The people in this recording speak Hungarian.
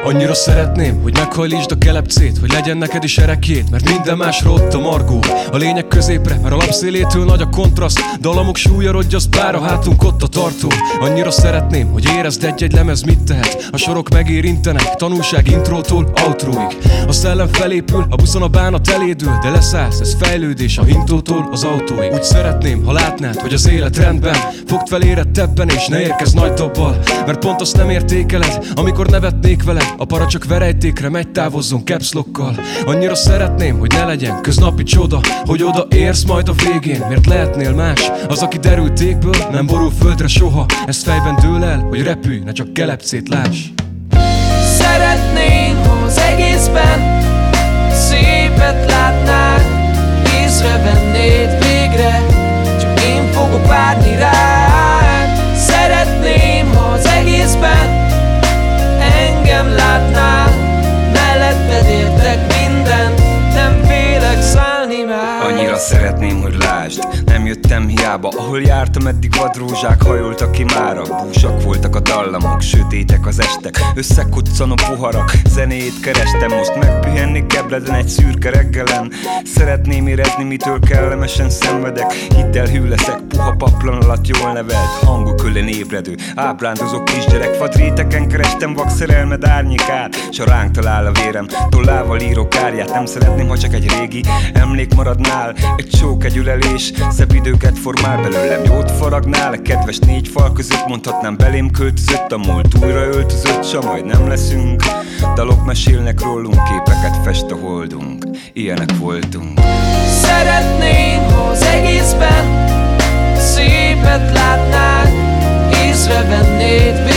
Annyira szeretném, hogy meghajlítsd a kelepcét, hogy legyen neked is erekjét, mert minden másra ott a margó. A lényeg középre, mert a lapszélétől nagy a kontraszt. Dalamok súlya rogyaszt, bár a hátunk ott a tartó. Annyira szeretném, hogy érezd egy-egy lemez mit tehet. A sorok megérintenek, tanulság intrótól outroig. A szellem felépül, a buszon a bánat elédül, de leszállsz, ez fejlődés a hintótól az autóig. Úgy szeretném, ha látnád, hogy az élet rendben, fogd fel érettebben és ne érkezz nagy dobbal, mert pont azt nem értékeled, amikor nevetnék veled. A para csak verejtékre megy, távozzon caps lockkal. Annyira szeretném, hogy ne legyen köznapi csoda, hogy oda érsz majd a végén, miért lehetnél más? Az, aki derültékből nem borul földre soha. Ez fejben dől el, hogy repülj, ne csak kelepcét láss. Szeretném, ha az egészben szépet látnád, észrevennéd végre, csak én fogok várni rád. Szeretném, ha az egészben engem látnál, melletted értek mindent, nem félek szállni már. Annyira szeretném, hogy lásd, nem jöttem hiába. Ahol jártam, eddig vadrózsák hajoltak ki mára. Búsak voltak a dallamok, sötétek az estek, összekuccanó poharak, zenét kerestem. Most megpihenni Kebleden egy szürke reggelen. Szeretném érezni, mitől kellemesen szenvedek. Hidd el, hű leszek, puha paplan alatt jól nevelt, hangok ölen ébredő, ábrándozó kisgyerek. Fadréteken kerestem vak szerelmed árnyékát, s ha ránk talál a vérem, tollával írok árját. Nem szeretném, ha csak egy régi emlék maradnál, egy sok együlelés, szebb időket formál belőlem, jót faragnál. Kedves négy fal között mondhatnám, belém költözött a múlt, újra öltözött, s majd nem leszünk. Dalok mesélnek rólunk, képeket fest a holdunk, ilyenek voltunk. Szeretném, ha az egészben szépet látnád, észrevennéd